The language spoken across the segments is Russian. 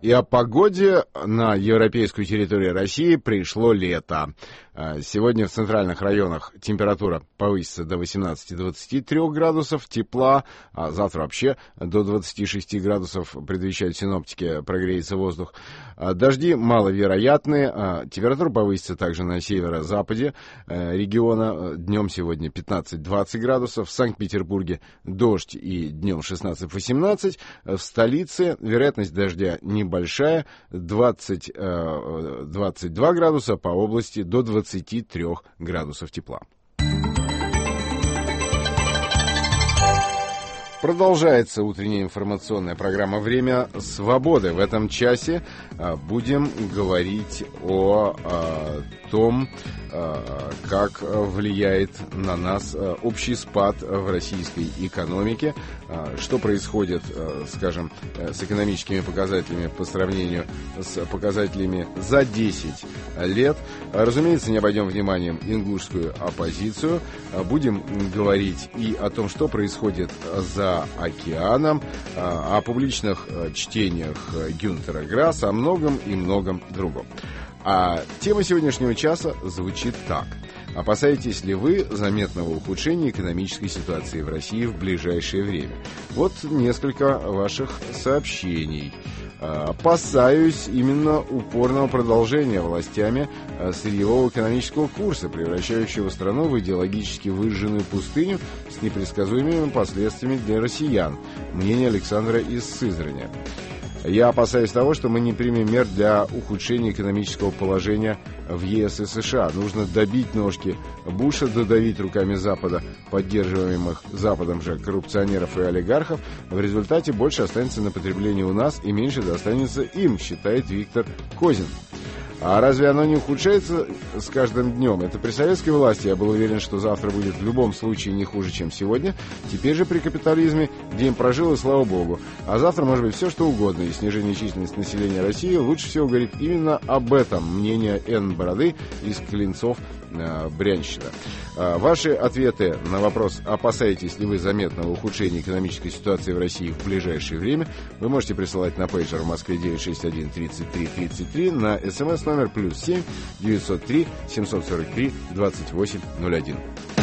И о погоде. На европейскую территорию России пришло лето. Сегодня в центральных районах температура повысится до 18-23 градусов тепла, а завтра вообще до 26 градусов предвещают синоптики, прогреется воздух. Дожди маловероятны, температура повысится также на северо-западе региона. Днем сегодня 15-20 градусов, в Санкт-Петербурге дождь и днем 16-18, в столице вероятность дождя небольшая, 20-22 градуса, по области до 23 градусов тепла. Продолжается утренняя информационная программа «Время свободы». В этом часе будем говорить о том, как влияет на нас общий спад в российской экономике, что происходит, скажем, с экономическими показателями по сравнению с показателями за 10 лет. Разумеется, не обойдем вниманием ингушскую оппозицию. Будем говорить и о том, что происходит за океаном, о публичных чтениях Гюнтера Грасса, о многом и многом другом. А тема сегодняшнего часа звучит так. Опасаетесь ли вы заметного ухудшения экономической ситуации в России в ближайшее время? Вот несколько ваших сообщений. Опасаюсь именно упорного продолжения властями сырьевого экономического курса, превращающего страну в идеологически выжженную пустыню с непредсказуемыми последствиями для россиян. Мнение Александра из Сызрани. Я опасаюсь того, что мы не примем мер для ухудшения экономического положения в ЕС и США. Нужно добить ножки Буша, додавить руками Запада, поддерживаемых Западом же коррупционеров и олигархов. В результате больше останется на потребление у нас и меньше достанется им, считает Виктор Козин. А разве оно не ухудшается с каждым днем? Это при советской власти я был уверен, что завтра будет в любом случае не хуже, чем сегодня. Теперь же при капитализме день прожил, и слава богу. А завтра может быть все, что угодно. И снижение численности населения России лучше всего говорит именно об этом. Мнение Н. Бороды из Клинцов, Брянщина. Ваши ответы на вопрос, опасаетесь ли вы заметного ухудшения экономической ситуации в России в ближайшее время, вы можете присылать на пейджер в Москве 961 33 33, на СМС номер +7 903 743 2801.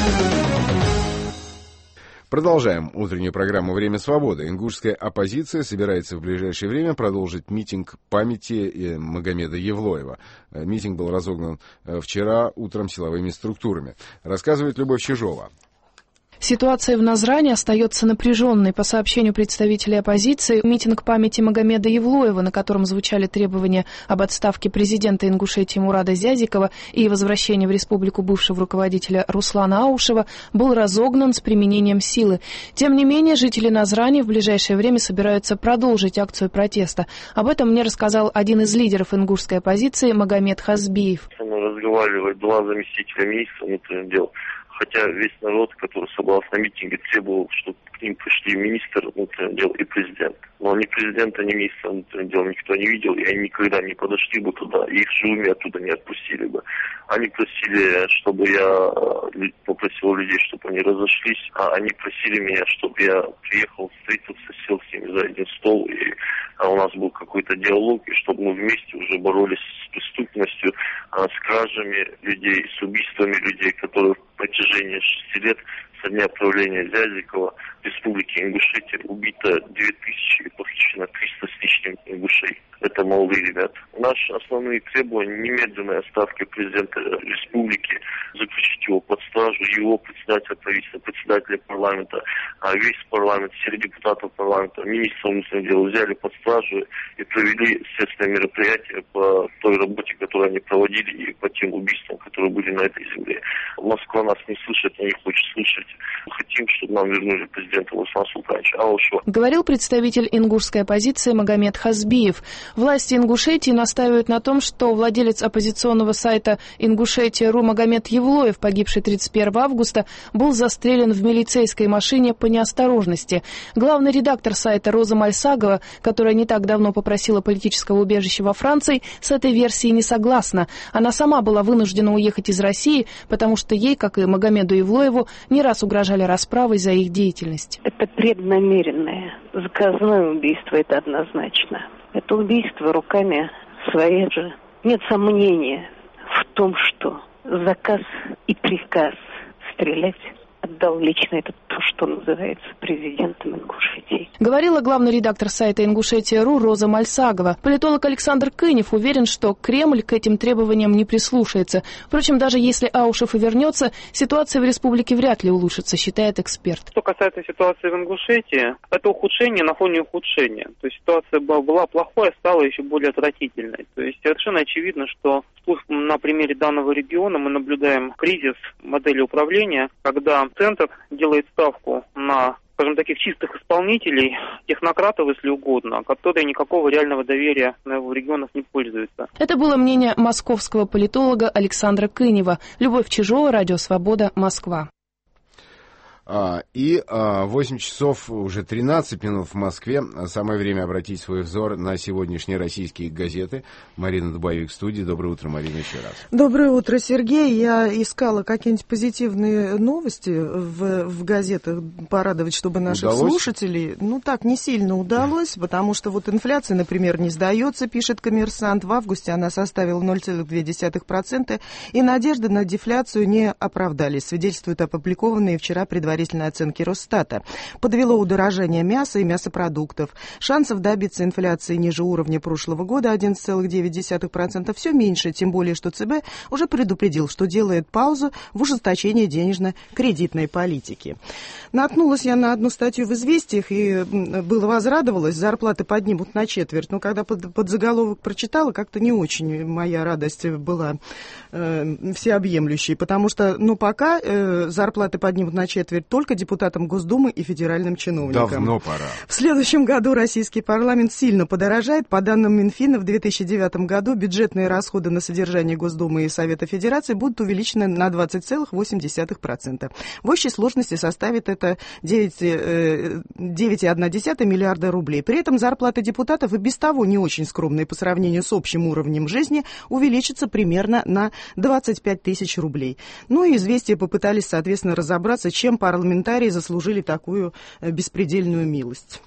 Продолжаем утреннюю программу «Время свободы». Ингушская оппозиция собирается в ближайшее время продолжить митинг памяти Магомеда Евлоева. Митинг был разогнан вчера утром силовыми структурами. Рассказывает Любовь Чижова. Ситуация в Назране остается напряженной. По сообщению представителей оппозиции, митинг памяти Магомеда Евлоева, на котором звучали требования об отставке президента Ингушетии Мурада Зязикова и возвращении в республику бывшего руководителя Руслана Аушева, был разогнан с применением силы. Тем не менее, жители Назрани в ближайшее время собираются продолжить акцию протеста. Об этом мне рассказал один из лидеров ингушской оппозиции Магомед Хазбиев. Разговаривают два заместителя министра внутренних дел. Хотя весь народ, который собрался на митинге, требовал, чтобы к ним пришли министр внутренних дел и президент. Но ни президента, ни министра внутренних дел никто не видел, и они никогда не подошли бы туда, и их живыми оттуда не отпустили бы. Они просили, чтобы я попросил людей, чтобы они разошлись, а они просили меня, чтобы я приехал, встретился, сел с ними за один стол, и у нас был какой-то диалог, и чтобы мы вместе уже боролись с преступностью, с кражами людей, с убийствами людей, которые в протяжении 6 лет со дня правления Зязикова в республике Ингушетия убито 2000 и похищено 300 с лишним ингушей. Это молодые ребята. Наши основные требования — немедленной отставки президента республики, заключить его под стражу, его председателя правительства, председателя парламента, весь парламент, все депутатов парламента, министра внутренних дел взяли под стражу и провели следственные мероприятия по той работе, которую они проводили, и по тем убийствам, которые были на этой земле. Москва нас не слышит, не хочет слышать. Мы хотим, чтобы нам вернули президента Руслана Султановича Аушева. Говорил представитель ингушской оппозиции Магомед Хазбиев. Власти Ингушетии настаивают на том, что владелец оппозиционного сайта Ингушетия.ру Магомед Евлоев, погибший 31 августа, был застрелен в милицейской машине по неосторожности. Главный редактор сайта Роза Мальсагова, которая не так давно попросила политического убежища во Франции, с этой версией не согласна. Она сама была вынуждена уехать из России, потому что ей, как и Магомеду Евлоеву, не раз угрожали расправой за их деятельность. Это преднамеренное, заказное убийство, это однозначно. Это убийство убийство руками своих же. Нет сомнения в том, что заказ и приказ стрелять отдал лично это то, что называется президентом Ингушетии. Говорила главный редактор сайта Ингушетия.ру Роза Мальсагова. Политолог Александр Кынев уверен, что Кремль к этим требованиям не прислушается. Впрочем, даже если Аушев и вернется, ситуация в республике вряд ли улучшится, считает эксперт. Что касается ситуации в Ингушетии, это ухудшение на фоне ухудшения. То есть ситуация была плохой, а стала еще более отвратительной. То есть совершенно очевидно, что на примере данного региона мы наблюдаем кризис модели управления, когда центр делает ставку на, скажем, таких чистых исполнителей, технократов, если угодно, которые никакого реального доверия в регионах не пользуются. Это было мнение московского политолога Александра Кынева. Любовь Чижова, Радио Свобода, Москва. 8 часов уже 13 минут в Москве. Самое время обратить свой взор на сегодняшние российские газеты. Марина Дубовик в студии. Доброе утро, Марина, еще раз. Доброе утро, Сергей. Я искала какие-нибудь позитивные новости в газетах, порадовать, чтобы наших слушателей... Так, не сильно удалось, потому что вот инфляция, например, не сдается, пишет «Коммерсант». В августе она составила 0,2%, и надежды на дефляцию не оправдались, свидетельствуют опубликованные вчера предварительные оценки Росстата. Подвело удорожание мяса и мясопродуктов. Шансов добиться инфляции ниже уровня прошлого года 11,9% все меньше, тем более, что ЦБ уже предупредил, что делает паузу в ужесточении денежно-кредитной политики. Наткнулась я на одну статью в «Известиях» и было возрадовалась, зарплаты поднимут на четверть. Но когда под заголовок прочитала, как-то не очень моя радость была всеобъемлющей, потому что, пока зарплаты поднимут на четверть только депутатам Госдумы и федеральным чиновникам. Давно пора. В следующем году российский парламент сильно подорожает. По данным Минфина, в 2009 году бюджетные расходы на содержание Госдумы и Совета Федерации будут увеличены на 20,8%. В общей сложности составит это 9,1 миллиарда рублей. При этом зарплаты депутатов и без того не очень скромные по сравнению с общим уровнем жизни увеличатся примерно на 25 тысяч рублей. И «Известия» попытались, соответственно, разобраться, чем парламентарии заслужили такую беспредельную милость.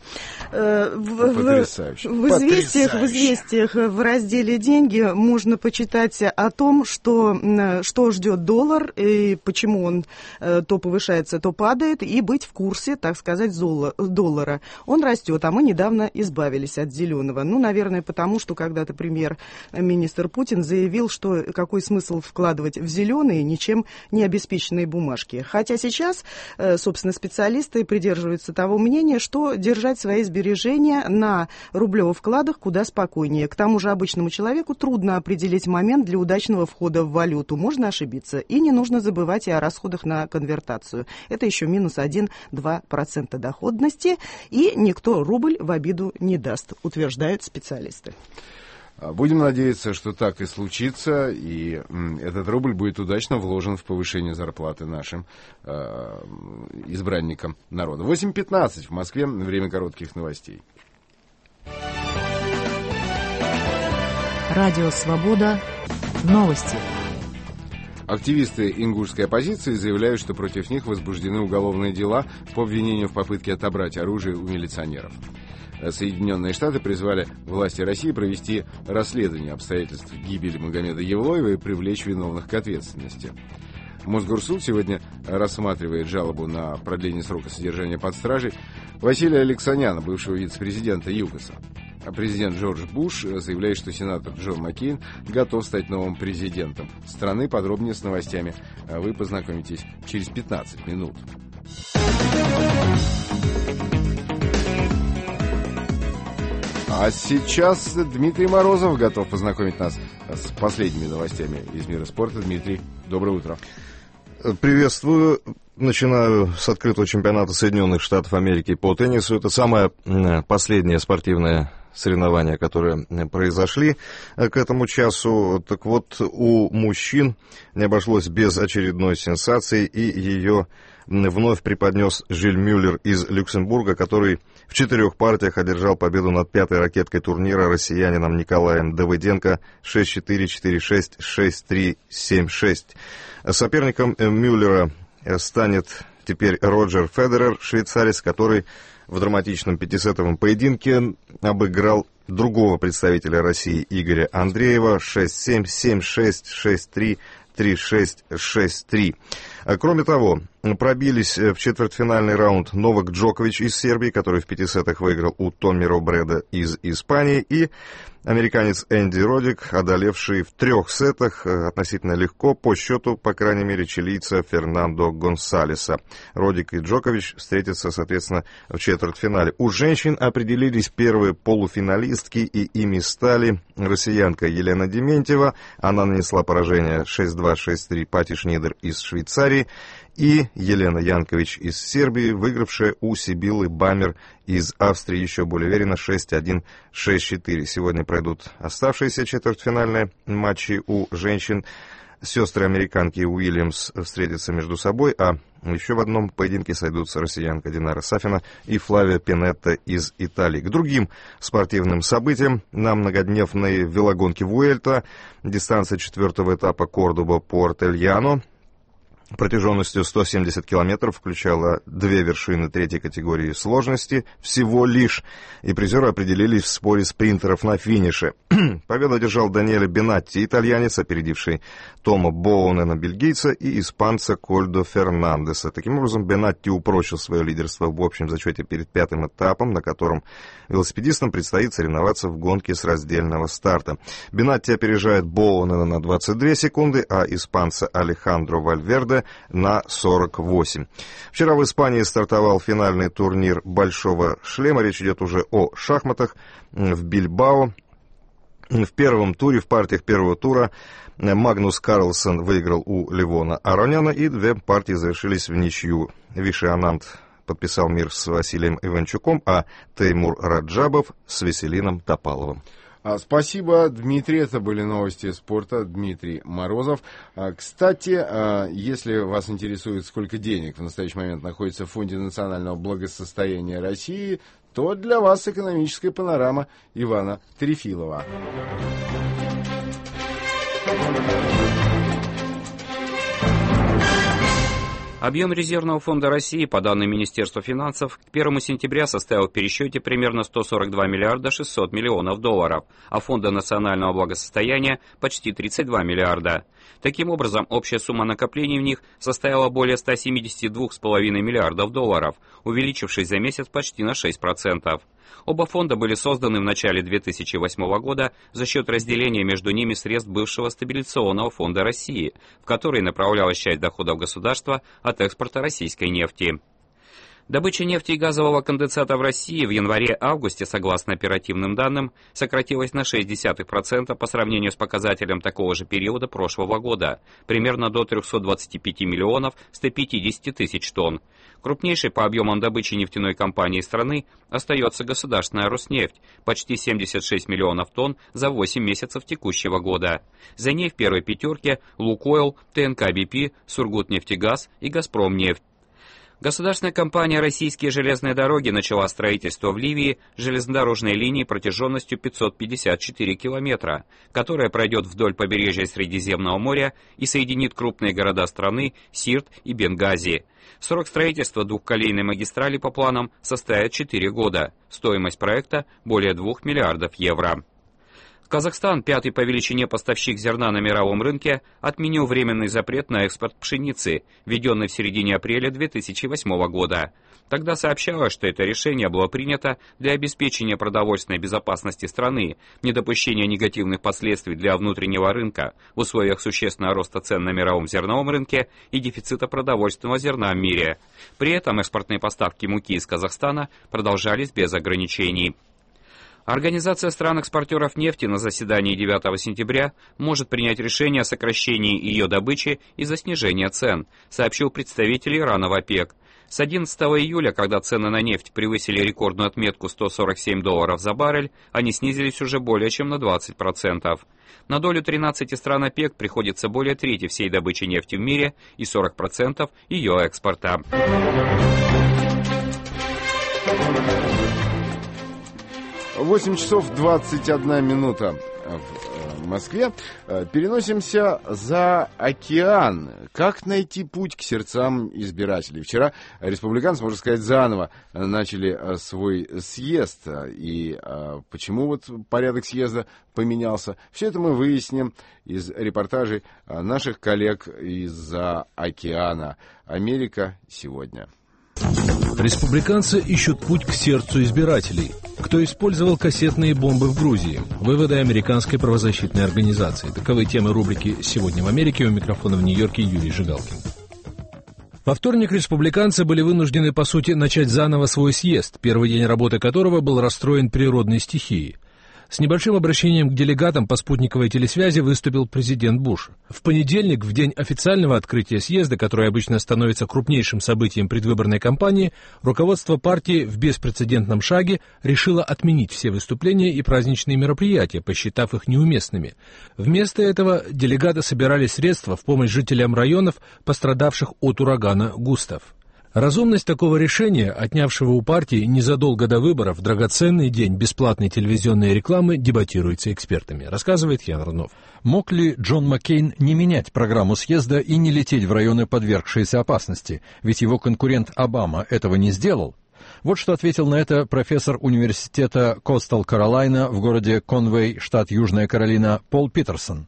Потрясающе. В «Известиях» в разделе «Деньги» можно почитать о том, что ждет доллар, и почему он то повышается, то падает, и быть в курсе, так сказать, доллара. Он растет, а мы недавно избавились от зеленого. Наверное, потому что когда-то премьер-министр Путин заявил, что какой смысл вкладывать в зеленые, ничем не обеспеченные бумажки. Хотя сейчас, собственно, специалисты придерживаются того мнения, что держать свои сбережения на рублевых вкладах куда спокойнее. К тому же обычному человеку трудно определить момент для удачного входа в валюту. Можно ошибиться. И не нужно забывать и о расходах на конвертацию. Это еще минус 1-2% доходности. И никто рубль в обиду не даст, утверждают специалисты. Будем надеяться, что так и случится, и этот рубль будет удачно вложен в повышение зарплаты нашим избранникам народа. 8:15 в Москве, время коротких новостей. Радио «Свобода». Новости. Активисты ингушской оппозиции заявляют, что против них возбуждены уголовные дела по обвинению в попытке отобрать оружие у милиционеров. Соединенные Штаты призвали власти России провести расследование обстоятельств гибели Магомеда Евлоева и привлечь виновных к ответственности. Мосгорсуд сегодня рассматривает жалобу на продление срока содержания под стражей Василия Алексаняна, бывшего вице-президента ЮКОСа. Президент Джордж Буш заявляет, что сенатор Джон Маккейн готов стать новым президентом страны. Подробнее с новостями вы познакомитесь через 15 минут. А сейчас Дмитрий Морозов готов познакомить нас с последними новостями из мира спорта. Дмитрий, доброе утро. Приветствую. Начинаю с открытого чемпионата Соединенных Штатов Америки по теннису. Это самое последнее спортивное соревнования, которые произошли к этому часу. Так вот, у мужчин не обошлось без очередной сенсации, и ее вновь преподнес Жиль Мюллер из Люксембурга, который в 4 партиях одержал победу над 5-й ракеткой турнира, россиянином Николаем Давыденко 6-4, 4-6, 6-3, 7-6. Соперником Мюллера станет теперь Роджер Федерер, швейцарец, который в драматичном пятисетовом поединке обыграл другого представителя России Игоря Андреева 6-7, 7-6, 6-3, 3-6, 6-3. Кроме того, пробились в четвертьфинальный раунд Новак Джокович из Сербии, который в 5 сетах выиграл у Томми Робреда из Испании, и американец Энди Родик, одолевший в 3 сетах относительно легко, по счету, по крайней мере, чилийца Фернандо Гонсалеса. Родик и Джокович встретятся, соответственно, в четвертьфинале. У женщин определились первые полуфиналистки, и ими стали россиянка Елена Дементьева. Она нанесла поражение 6-2, 6-3 Пати Шнидер из Швейцарии, и Елена Янкович из Сербии, выигравшая у Сибиллы Бамер из Австрии еще более уверенно 6-1, 6-4. Сегодня пройдут оставшиеся четвертьфинальные матчи у женщин. Сестры-американки Уильямс встретятся между собой, а еще в одном поединке сойдутся россиянка Динара Сафина и Флавия Пинетта из Италии. К другим спортивным событиям на многодневной велогонке Вуэльта, дистанция 4-го этапа Кордоба-Порт-Эльяно, протяженностью 170 километров, включала 2 вершины 3-й категории сложности всего лишь, и призеры определились в споре спринтеров на финише. Победу одержал Даниэле Бенатти, итальянец, опередивший Тома Боунена, бельгийца, и испанца Кольдо Фернандеса. Таким образом, Бенатти упрочил свое лидерство в общем зачете перед 5-м этапом, на котором велосипедистам предстоит соревноваться в гонке с раздельного старта. Бенатти опережает Боунена на 22 секунды, а испанца Алехандро Вальверде на 48. Вчера в Испании стартовал финальный турнир «Большого шлема». Речь идет уже о шахматах в Бильбао. В первом туре, в партиях первого тура, Магнус Карлсон выиграл у Левона Ароняна, и 2 партии завершились в ничью. Виши Ананд подписал мир с Василием Иванчуком, а Теймур Раджабов с Веселином Топаловым. Спасибо, Дмитрий. Это были новости спорта. Дмитрий Морозов. Кстати, если вас интересует, сколько денег в настоящий момент находится в Фонде национального благосостояния России, то для вас экономическая панорама Ивана Трефилова. Объем резервного фонда России, по данным Министерства финансов, к 1 сентября составил в пересчете примерно 142 миллиарда 600 миллионов долларов, а фонда национального благосостояния почти 32 миллиарда. Таким образом, общая сумма накоплений в них составила более 172,5 миллиардов долларов, увеличившись за месяц почти на 6%. Оба фонда были созданы в начале 2008 года за счет разделения между ними средств бывшего стабилизационного фонда России, в который направлялась часть доходов государства от экспорта российской нефти. Добыча нефти и газового конденсата в России в январе-августе, согласно оперативным данным, сократилась на 0,6% по сравнению с показателем такого же периода прошлого года, примерно до 325 миллионов 150 тысяч тонн. Крупнейшей по объемам добычи нефтяной компании страны остается государственная Роснефть, почти 76 миллионов тонн за 8 месяцев текущего года. За ней в первой пятерке Лукойл, ТНК-БП, Сургутнефтегаз и Газпромнефть. Государственная компания «Российские железные дороги» начала строительство в Ливии железнодорожной линии протяженностью 554 километра, которая пройдет вдоль побережья Средиземного моря и соединит крупные города страны Сирт и Бенгази. Срок строительства двухколейной магистрали по планам составит 4 года. Стоимость проекта более 2 миллиардов евро. Казахстан, 5-й по величине поставщик зерна на мировом рынке, отменил временный запрет на экспорт пшеницы, введенный в середине апреля 2008 года. Тогда сообщалось, что это решение было принято для обеспечения продовольственной безопасности страны, недопущения негативных последствий для внутреннего рынка в условиях существенного роста цен на мировом зерновом рынке и дефицита продовольственного зерна в мире. При этом экспортные поставки муки из Казахстана продолжались без ограничений. Организация стран-экспортеров нефти на заседании 9 сентября может принять решение о сокращении ее добычи из-за снижения цен, сообщил представитель Ирана в ОПЕК. С 11 июля, когда цены на нефть превысили рекордную отметку $147 за баррель, они снизились уже более чем на 20%. На долю 13 стран ОПЕК приходится более трети всей добычи нефти в мире и 40% ее экспорта. 8 часов 21 минута. в Москве. Переносимся за океан. Как найти путь к сердцам избирателей? Вчера республиканцы, можно сказать, заново начали свой съезд. И почему вот порядок съезда поменялся? Все это мы выясним из репортажей наших коллег из-за океана. Америка сегодня. Республиканцы ищут путь к сердцу избирателей. Кто использовал кассетные бомбы в Грузии? Выводы американской правозащитной организации. Таковы темы рубрики «Сегодня в Америке». У микрофона в Нью-Йорке Юрий Жигалкин. Во вторник республиканцы были вынуждены, по сути, начать заново свой съезд, первый день работы которого был расстроен природной стихией. С небольшим обращением к делегатам по спутниковой телесвязи выступил президент Буш. В понедельник, в день официального открытия съезда, который обычно становится крупнейшим событием предвыборной кампании, руководство партии в беспрецедентном шаге решило отменить все выступления и праздничные мероприятия, посчитав их неуместными. Вместо этого делегаты собирали средства в помощь жителям районов, пострадавших от урагана Густав. Разумность такого решения, отнявшего у партии незадолго до выборов драгоценный день бесплатной телевизионной рекламы, дебатируется экспертами, рассказывает Ян Рунов. Мог ли Джон Маккейн не менять программу съезда и не лететь в районы, подвергшиеся опасности? Ведь его конкурент Обама этого не сделал. Вот что ответил на это профессор университета Костел Каролайна в городе Конвей, штат Южная Каролина, Пол Питерсон.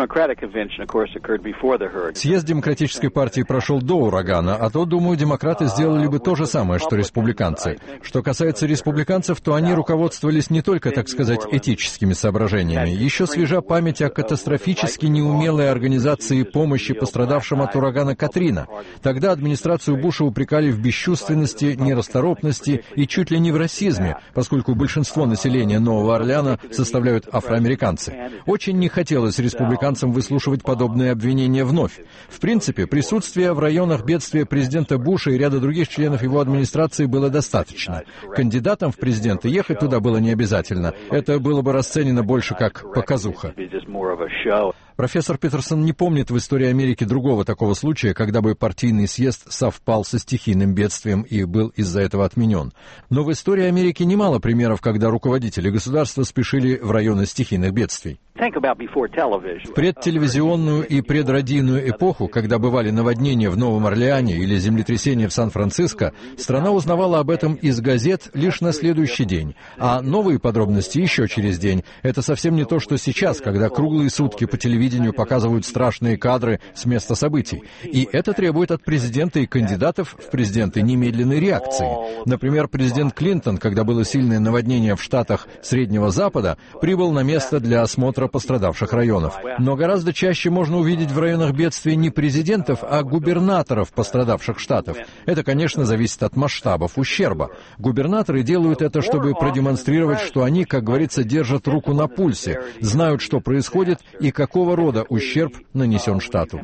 Съезд Демократической партии прошел до урагана, а то, думаю, демократы сделали бы то же самое, что республиканцы. Что касается республиканцев, то они руководствовались не только, так сказать, этическими соображениями. Еще свежа память о катастрофически неумелой организации помощи пострадавшим от урагана Катрина. Тогда администрацию Буша упрекали в бесчувственности, нерасторопности и чуть ли не в расизме, поскольку большинство населения Нового Орлеана составляют афроамериканцы. Очень не хотелось республиканцам выслушивать подобные обвинения вновь. В принципе, присутствие в районах бедствия президента Буша и ряда других членов его администрации было достаточно. Кандидатам в президенты ехать туда было не обязательно. Это было бы расценено больше как показуха. Профессор Питерсон не помнит в истории Америки другого такого случая, когда бы партийный съезд совпал со стихийным бедствием и был из-за этого отменен. Но в истории Америки немало примеров, когда руководители государства спешили в районы стихийных бедствий. В предтелевизионную и предрадийную эпоху, когда бывали наводнения в Новом Орлеане или землетрясения в Сан-Франциско, страна узнавала об этом из газет лишь на следующий день, а новые подробности еще через день. Это совсем не то, что сейчас, когда круглые сутки по телевидению показывают страшные кадры с места событий. И это требует от президента и кандидатов в президенты немедленной реакции. Например, президент Клинтон, когда было сильное наводнение в штатах Среднего Запада, прибыл на место для осмотра пострадавших районов. Но гораздо чаще можно увидеть в районах бедствия не президентов, а губернаторов пострадавших штатов. Это, конечно, зависит от масштабов ущерба. Губернаторы делают это, чтобы продемонстрировать, что они, как говорится, держат руку на пульсе, знают, что происходит и какого рода ущерб нанесен штату.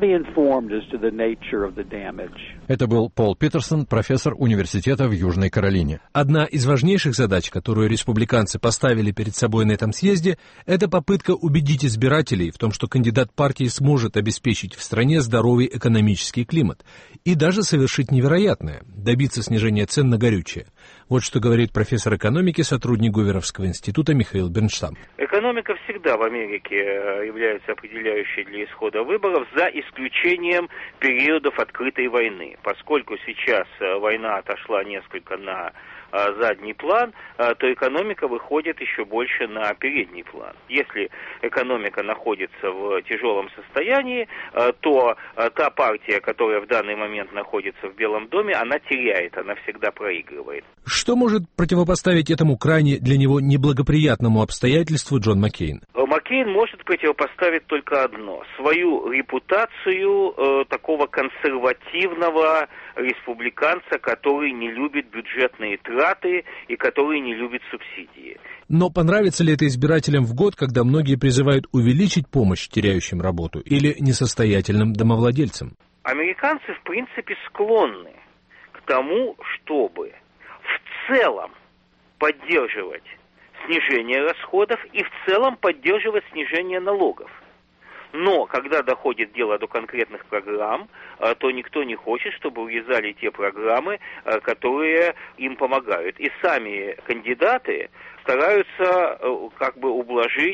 Это был Пол Питерсон, профессор университета в Южной Каролине. Одна из важнейших задач, которую республиканцы поставили перед собой на этом съезде, это попытка убедить избирателей в том, что кандидат партии сможет обеспечить в стране здоровый экономический климат и даже совершить невероятное – добиться снижения цен на горючее. Вот что говорит профессор экономики, сотрудник Гуверовского института Михаил Бернштам. Экономика всегда в Америке является определяющей для исхода выборов, за исключением периодов открытой войны. Поскольку сейчас война отошла несколько на задний план, то экономика выходит еще больше на передний план. Если экономика находится в тяжелом состоянии, то та партия, которая в данный момент находится в Белом доме, она теряет, она всегда проигрывает. Что может противопоставить этому крайне для него неблагоприятному обстоятельству Джон Маккейн? Маккейн может противопоставить только одно – свою репутацию такого консервативного республиканца, который не любит бюджетные траты и который не любит субсидии. Но понравится ли это избирателям в год, когда многие призывают увеличить помощь теряющим работу или несостоятельным домовладельцам? Американцы, в принципе, склонны к тому, чтобы в целом поддерживать снижение расходов и в целом поддерживать снижение налогов. Но когда доходит дело до конкретных программ, то никто не хочет, чтобы урезали те программы, которые им помогают. И сами кандидаты стараются как бы ублажить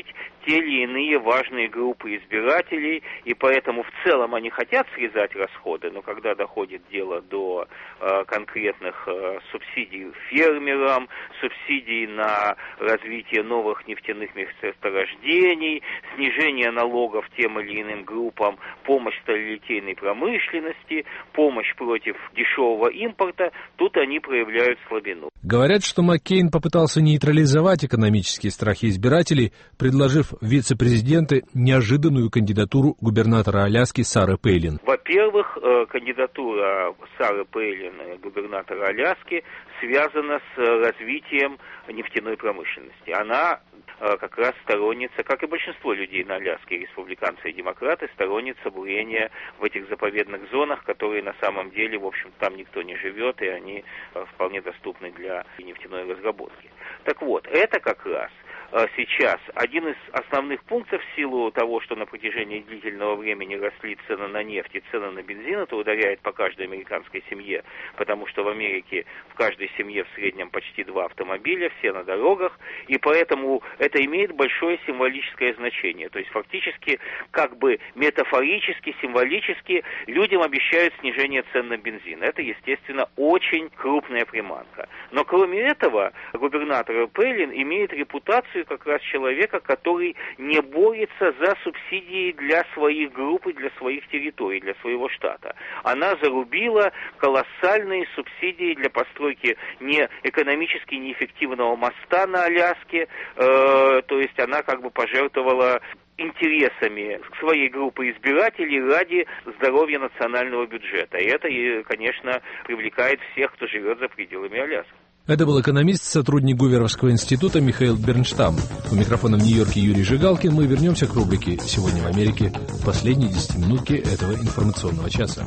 те или иные важные группы избирателей, и поэтому в целом они хотят срезать расходы, но когда доходит дело до конкретных субсидий фермерам, субсидий на развитие новых нефтяных месторождений, снижение налогов тем или иным группам, помощь сталелитейной промышленности, помощь против дешевого импорта, тут они проявляют слабину. Говорят, что Маккейн попытался нейтрализовать экономические страхи избирателей, предложив в вице-президенты неожиданную кандидатуру губернатора Аляски Сары Пейлин. Во-первых, кандидатура Сары Пейлин, губернатора Аляски, связана с развитием нефтяной промышленности. Она как раз сторонница, как и большинство людей на Аляске, республиканцы и демократы, сторонница бурения в этих заповедных зонах, которые на самом деле, в общем, там никто не живет, и они вполне доступны для нефтяной разработки. Так вот, это как раз сейчас один из основных пунктов в силу того, что на протяжении длительного времени росли цены на нефть и цены на бензин, это ударяет по каждой американской семье, потому что в Америке в каждой семье в среднем почти 2 автомобиля, все на дорогах, и поэтому это имеет большое символическое значение. То есть фактически, как бы метафорически, символически людям обещают снижение цен на бензин. Это, естественно, очень крупная приманка. Но кроме этого, губернатор Пейлин имеет репутацию как раз человека, который не борется за субсидии для своих групп и для своих территорий, для своего штата. Она зарубила колоссальные субсидии для постройки экономически неэффективного моста на Аляске, то есть она как бы пожертвовала интересами своей группы избирателей ради здоровья национального бюджета. И это, конечно, привлекает всех, кто живет за пределами Аляски. Это был экономист, сотрудник Гуверовского института Михаил Бернштам. У микрофона в Нью-Йорке Юрий Жигалкин. Мы вернемся к рубрике «Сегодня в Америке» в последние 10 минутки этого информационного часа.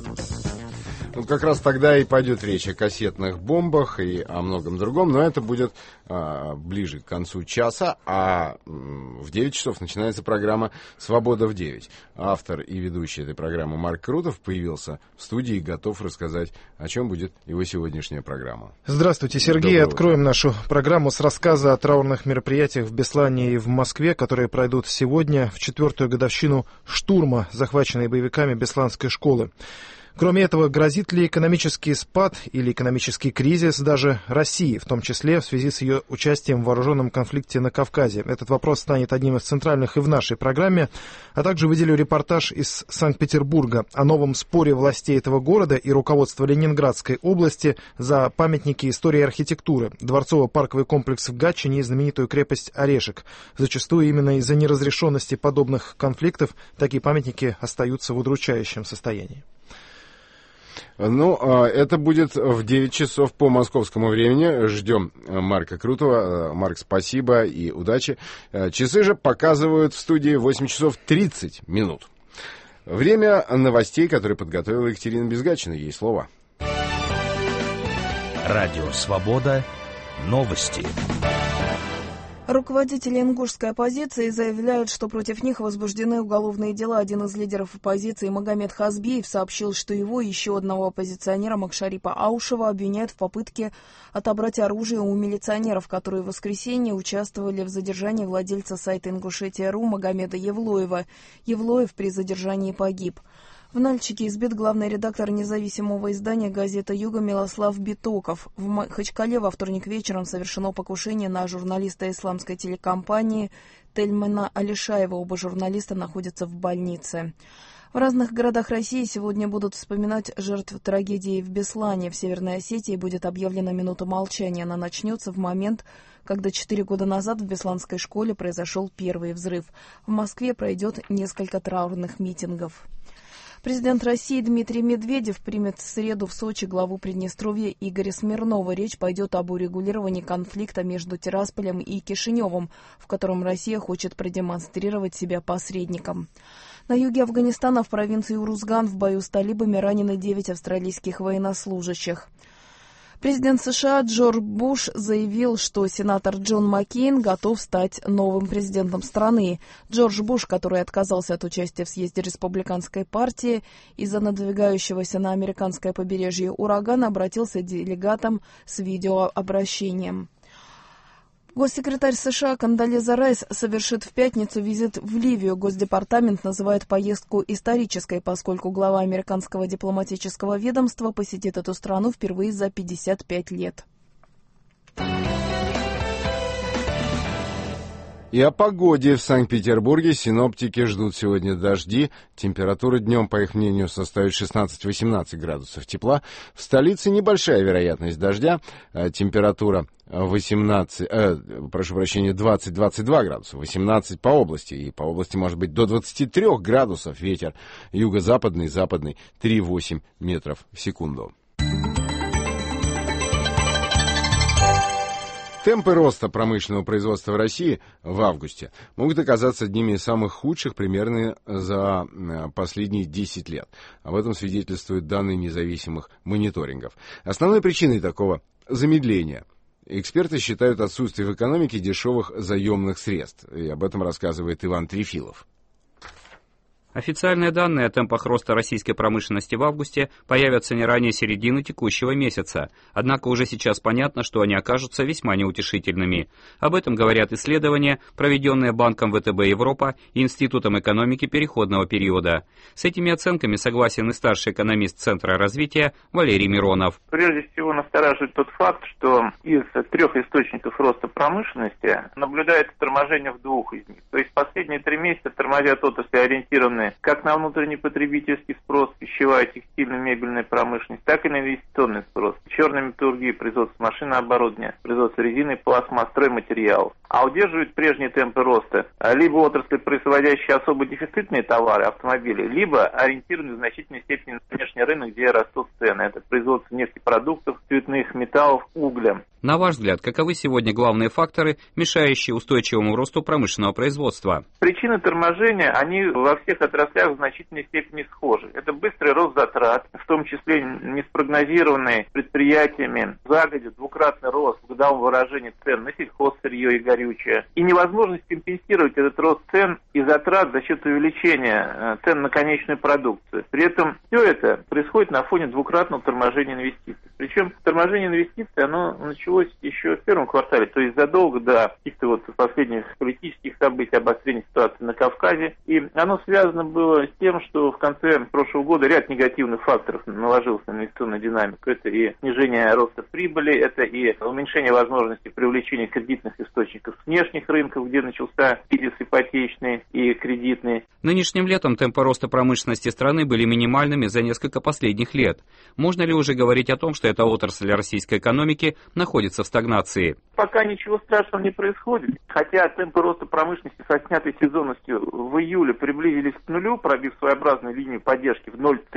Вот как раз тогда и пойдет речь о кассетных бомбах и о многом другом, но это будет ближе к концу часа, а в 9 часов начинается программа «Свобода в 9». Автор и ведущий этой программы Марк Крутов появился в студии и готов рассказать, о чем будет его сегодняшняя программа. Здравствуйте, Сергей. Доброе Откроем утро. нашу программу с рассказа о траурных мероприятиях в Беслане и в Москве, которые пройдут сегодня в 4-ю годовщину штурма, захваченной боевиками Бесланской школы. Кроме этого, грозит ли экономический спад или экономический кризис даже России, в том числе в связи с ее участием в вооруженном конфликте на Кавказе? Этот вопрос станет одним из центральных и в нашей программе, а также выделю репортаж из Санкт-Петербурга о новом споре властей этого города и руководства Ленинградской области за памятники истории и архитектуры, дворцово-парковый комплекс в Гатчине и знаменитую крепость Орешек. Зачастую именно из-за неразрешенности подобных конфликтов такие памятники остаются в удручающем состоянии. Ну, это будет в 9 часов по московскому времени. Ждем Марка Крутого. Марк, спасибо и удачи. Часы же показывают в студии 8 часов 30 минут. Время новостей, которые подготовила Екатерина Безгачина. Ей слово. Радио «Свобода». Новости. Руководители ингушской оппозиции заявляют, что против них возбуждены уголовные дела. Один из лидеров оппозиции Магомед Хазбиев сообщил, что его и еще одного оппозиционера Макшарипа Аушева обвиняют в попытке отобрать оружие у милиционеров, которые в воскресенье участвовали в задержании владельца сайта Ингушетия.ру Магомеда Евлоева. Евлоев при задержании погиб. В Нальчике избит главный редактор независимого издания «Газета Юга» Милослав Битоков. В Махачкале во вторник вечером совершено покушение на журналиста исламской телекомпании Тельмана Алишаева. Оба журналиста находятся в больнице. В разных городах России сегодня будут вспоминать жертв трагедии в Беслане. В Северной Осетии будет объявлена минута молчания. Она начнется в момент, когда 4 года назад в Бесланской школе произошел первый взрыв. В Москве пройдет несколько траурных митингов. Президент России Дмитрий Медведев примет в среду в Сочи главу Приднестровья Игоря Смирнова. Речь пойдет об урегулировании конфликта между Тирасполем и Кишиневым, в котором Россия хочет продемонстрировать себя посредником. На юге Афганистана в провинции Урузган в бою с талибами ранены 9 австралийских военнослужащих. Президент США Джордж Буш заявил, что сенатор Джон Маккейн готов стать новым президентом страны. Джордж Буш, который отказался от участия в съезде республиканской партии из-за надвигающегося на американское побережье урагана, обратился к делегатам с видеообращением. Госсекретарь США Кондолиза Райс совершит в пятницу визит в Ливию. Госдепартамент называет поездку исторической, поскольку глава американского дипломатического ведомства посетит эту страну впервые за 55 лет. И о погоде в Санкт-Петербурге синоптики ждут сегодня дожди. Температура днем, по их мнению, составит 16-18 градусов тепла. В столице небольшая вероятность дождя. Температура 20-22 градуса, 18 по области. И по области может быть до 23 градусов. Ветер юго-западный, западный 3,8 метров в секунду. Темпы роста промышленного производства в России в августе могут оказаться одними из самых худших примерно за последние 10 лет. Об этом свидетельствуют данные независимых мониторингов. Основной причиной такого замедления эксперты считают отсутствие в экономике дешевых заемных средств. И об этом рассказывает Иван Трефилов. Официальные данные о темпах роста российской промышленности в августе появятся не ранее середины текущего месяца, однако уже сейчас понятно, что они окажутся весьма неутешительными. Об этом говорят исследования, проведенные Банком ВТБ Европа и Институтом экономики переходного периода. С этими оценками согласен и старший экономист Центра развития Валерий Миронов. Прежде всего настораживает тот факт, что из 3 источников роста промышленности наблюдается торможение в 2 из них. То есть последние 3 месяца тормозят отрасли, ориентированные как на внутренний потребительский спрос, пищевая, текстильная, мебельная промышленность, так и на инвестиционный спрос. Черная металлургия, производство машинооборудования, производство резины, пластмасс, стройматериалов. А удерживают прежние темпы роста либо отрасли, производящие особо дефицитные товары, автомобили, либо ориентированы в значительной степени на внешний рынок, где растут цены. Это производство нефтепродуктов, цветных металлов, угля. На ваш взгляд, каковы сегодня главные факторы, мешающие устойчивому росту промышленного производства? Причины торможения, они во всех отраслях в значительной степени схожи. Это быстрый рост затрат, в том числе не спрогнозированный предприятиями загодя двукратный рост в годовом выражении цен на сельхозсырье и горючее, и невозможность компенсировать этот рост цен и затрат за счет увеличения цен на конечную продукцию. При этом все это происходит на фоне двукратного торможения инвестиций. Причем торможение инвестиций, оно началось еще в первом квартале, то есть задолго до каких-то последних политических событий, обострения ситуации на Кавказе. И оно связано было с тем, что в конце прошлого года ряд негативных факторов наложился на инвестиционную динамику. Это и снижение роста прибыли, это и уменьшение возможности привлечения кредитных источников с внешних рынков, где начался кризис ипотечный и кредитный. Нынешним летом темпы роста промышленности страны были минимальными за несколько последних лет. Можно ли уже говорить о том, что эта отрасль российской экономики находится в стагнации? Пока ничего страшного не происходит. Хотя темпы роста промышленности со снятой сезонностью в июле приблизились к нулю, пробив своеобразную линию поддержки в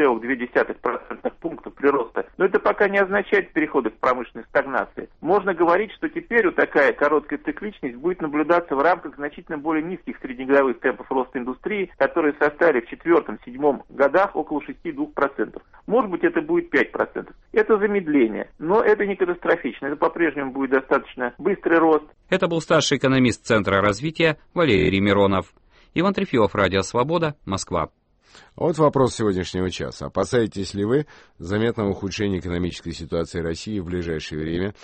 0,2% пунктов прироста. Но это пока не означает перехода к промышленной стагнации. Можно говорить, что теперь вот такая короткая цикличность будет наблюдаться в рамках значительно более низких среднегодовых темпов роста индустрии, которые составили в 4-7 годах около 6,2%. Может быть, это будет 5%. Это замедление, но это не катастрофично. Это по-прежнему будет достаточно быстрый рост. Это был старший экономист Центра развития Валерий Миронов. Иван Трефилов, Радио Свобода, Москва. Вот вопрос сегодняшнего часа. Опасаетесь ли вы заметного ухудшения экономической ситуации России в ближайшее время?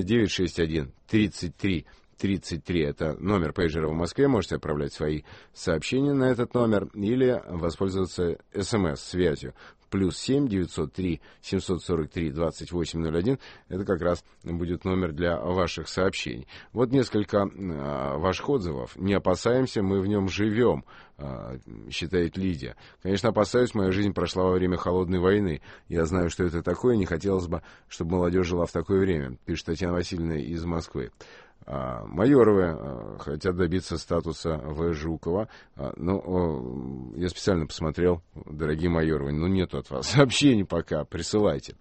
961-33-33 это номер пейджера в Москве. Можете отправлять свои сообщения на этот номер или воспользоваться СМС-связью. +7 903 743 2801. Это как раз будет номер для ваших сообщений. Вот несколько ваших отзывов. «Не опасаемся, мы в нем живем», считает Лидия. «Конечно, опасаюсь, моя жизнь прошла во время холодной войны. Я знаю, что это такое, не хотелось бы, чтобы молодежь жила в такое время», пишет Татьяна Васильевна из Москвы. Майоровы хотят добиться статуса В. Жукова. Я специально посмотрел, дорогие Майоровы, нет от вас сообщений пока, присылайте.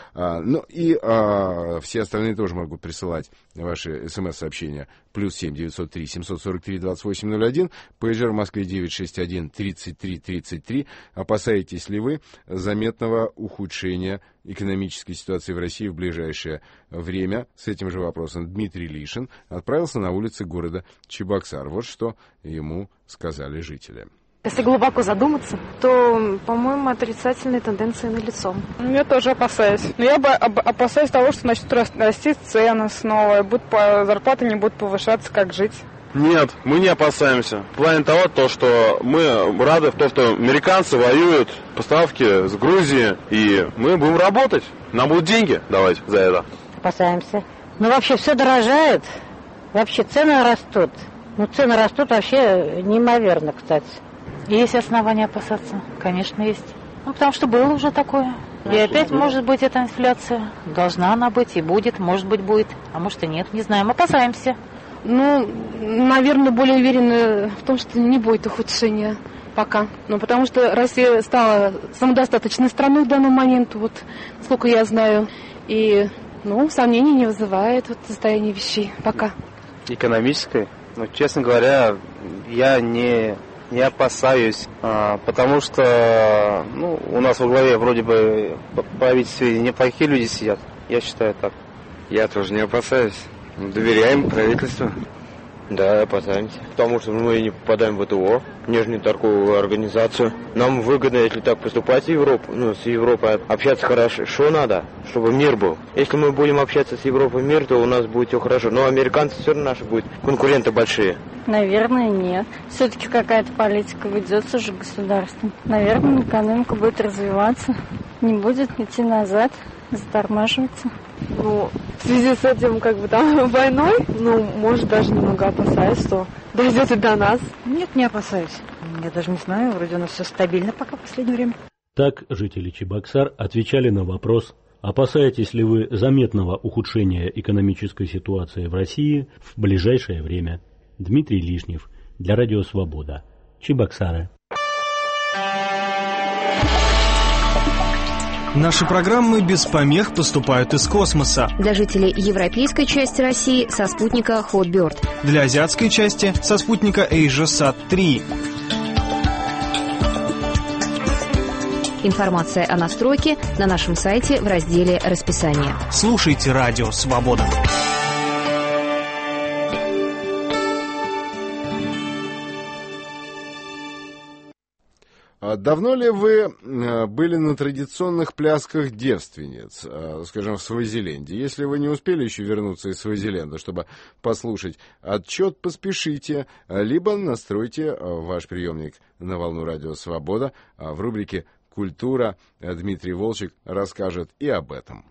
Все остальные тоже могут присылать ваши смс-сообщения. +7 903 743 2801, пейджер в Москве 961-33-33. Опасаетесь ли вы заметного ухудшения экономической ситуации в России в ближайшее время? С этим же вопросом Дмитрий Лишин отправился на улицы города Чебоксар. Вот что ему сказали жители. Если глубоко задуматься, то, по-моему, отрицательные тенденции налицо. Я тоже опасаюсь. Но я опасаюсь того, что начнут расти цены снова, зарплаты не будут повышаться, как жить. Нет, мы не опасаемся. В плане того, что мы рады в том, что американцы воюют поставки с Грузии, и мы будем работать. Нам будут деньги давать за это. Опасаемся. Ну, вообще все дорожает. Вообще цены растут. Ну, цены растут вообще неимоверно, кстати. Есть основания опасаться? Конечно, есть. Ну, потому что было уже такое. И опять может быть эта инфляция. Должна она быть и будет, может быть будет, а может и нет, не знаем. Опасаемся. Ну, наверное, более уверены в том, что не будет ухудшения пока. Ну, потому что Россия стала самодостаточной страной в данный момент, вот, насколько я знаю. И, сомнений не вызывает состояние вещей пока. Экономической? Ну, честно говоря, я не опасаюсь, потому что, у нас во главе вроде бы в правительстве неплохие люди сидят. Я считаю так. Я тоже не опасаюсь. Доверяем правительству. Да, опасаемся. Потому что мы не попадаем в ВТО, внешнюю торговую организацию. Нам выгодно, если так поступать с Европой общаться хорошо надо, чтобы мир был. Если мы будем общаться с Европой в мир, то у нас будет все хорошо. Но американцы все равно наши будут конкуренты большие. Наверное, нет. Все-таки какая-то политика ведется же государством. Наверное, экономика будет развиваться, не будет идти назад, затормаживаться. В связи с этим, войной, может, даже немного опасаюсь, что дойдет и до нас. Нет, не опасаюсь. Я даже не знаю, вроде у нас все стабильно пока в последнее время. Так жители Чебоксар отвечали на вопрос, опасаетесь ли вы заметного ухудшения экономической ситуации в России в ближайшее время. Дмитрий Лишнев, для Радио Свобода, Чебоксары. Наши программы без помех поступают из космоса. Для жителей европейской части России со спутника Hotbird. Для азиатской части со спутника AsiaSat-3. Информация о настройке на нашем сайте в разделе «Расписание». Слушайте Радио Свобода. Давно ли вы были на традиционных плясках девственниц, скажем, в Свазиленде? Если вы не успели еще вернуться из Свазиленда, чтобы послушать отчет, поспешите, либо настройте ваш приемник на волну Радио Свобода. В рубрике «Культура» Дмитрий Волчек расскажет и об этом.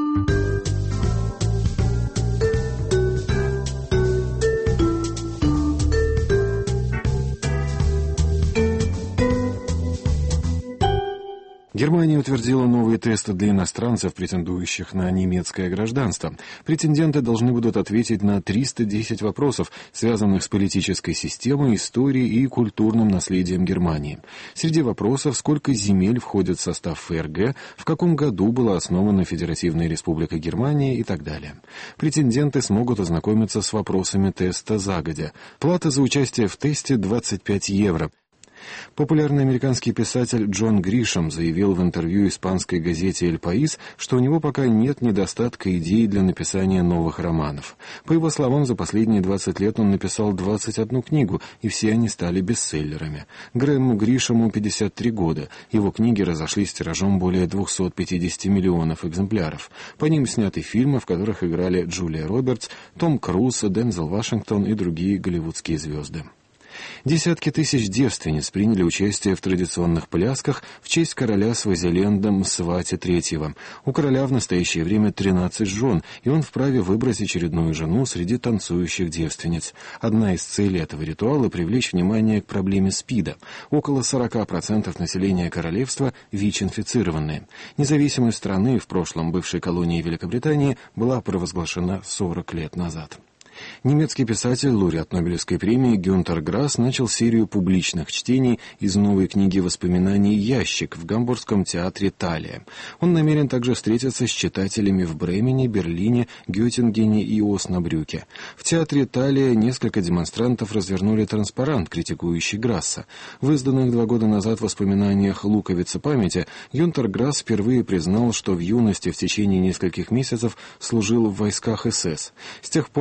Германия утвердила новые тесты для иностранцев, претендующих на немецкое гражданство. Претенденты должны будут ответить на 310 вопросов, связанных с политической системой, историей и культурным наследием Германии. Среди вопросов, сколько земель входит в состав ФРГ, в каком году была основана Федеративная Республика Германия и так далее. Претенденты смогут ознакомиться с вопросами теста загодя. Плата за участие в тесте 25 евро. Популярный американский писатель Джон Гришэм заявил в интервью испанской газете «Эль Паис», что у него пока нет недостатка идей для написания новых романов. По его словам, за последние 20 лет он написал 21 книгу, и все они стали бестселлерами. Грэму Гришэму 53 года. Его книги разошлись тиражом более 250 миллионов экземпляров. По ним сняты фильмы, в которых играли Джулия Робертс, Том Круз, Дензел Вашингтон и другие голливудские звезды. Десятки тысяч девственниц приняли участие в традиционных плясках в честь короля Свазиленда Мсвати III. У короля в настоящее время 13 жен, и он вправе выбрать очередную жену среди танцующих девственниц. Одна из целей этого ритуала — привлечь внимание к проблеме СПИДа. Около 40% населения королевства ВИЧ-инфицированные. Независимость страны, в прошлом бывшей колонии Великобритании, была провозглашена 40 лет назад. Немецкий писатель, лауреат Нобелевской премии Гюнтер Грасс начал серию публичных чтений из новой книги воспоминаний «Ящик» в Гамбургском театре «Талия». Он намерен также встретиться с читателями в Бремене, Берлине, Геттингене и Оснабрюке. В театре «Талия» несколько демонстрантов развернули транспарант, критикующий Грасса. В изданных 2 года назад воспоминаниях «Луковица памяти» Гюнтер Грасс впервые признал, что в юности в течение нескольких месяцев служил в войсках СС. С тех пор критики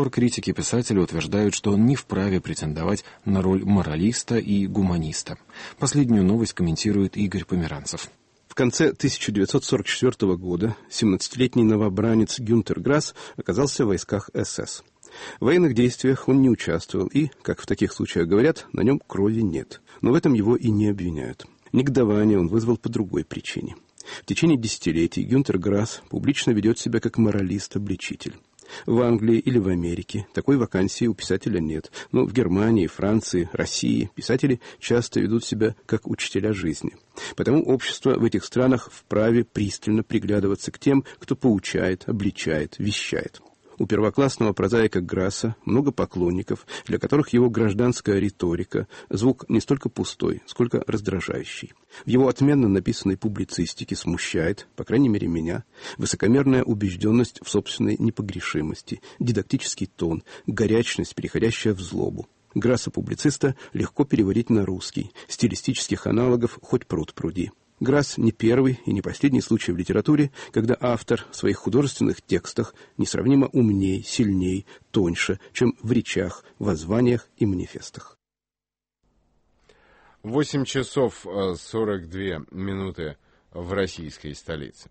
Критики писателя утверждают, что он не вправе претендовать на роль моралиста и гуманиста. Последнюю новость комментирует Игорь Померанцев. В конце 1944 года 17-летний новобранец Гюнтер Грасс оказался в войсках СС. В военных действиях он не участвовал и, как в таких случаях говорят, на нем крови нет. Но в этом его и не обвиняют. Негодование он вызвал по другой причине. В течение десятилетий Гюнтер Грасс публично ведет себя как моралист-обличитель. В Англии или в Америке такой вакансии у писателя нет, но в Германии, Франции, России писатели часто ведут себя как учителя жизни. Потому общество в этих странах вправе пристально приглядываться к тем, кто поучает, обличает, вещает. У первоклассного прозаика Грасса много поклонников, для которых его гражданская риторика – звук не столько пустой, сколько раздражающий. В его отменно написанной публицистике смущает, по крайней мере меня, высокомерная убежденность в собственной непогрешимости, дидактический тон, горячность, переходящая в злобу. Грасса-публициста легко переварить на русский, стилистических аналогов хоть пруд пруди. Грасс не первый и не последний случай в литературе, когда автор в своих художественных текстах несравнимо умней, сильней, тоньше, чем в речах, воззваниях и манифестах. 8 часов 42 минуты в российской столице.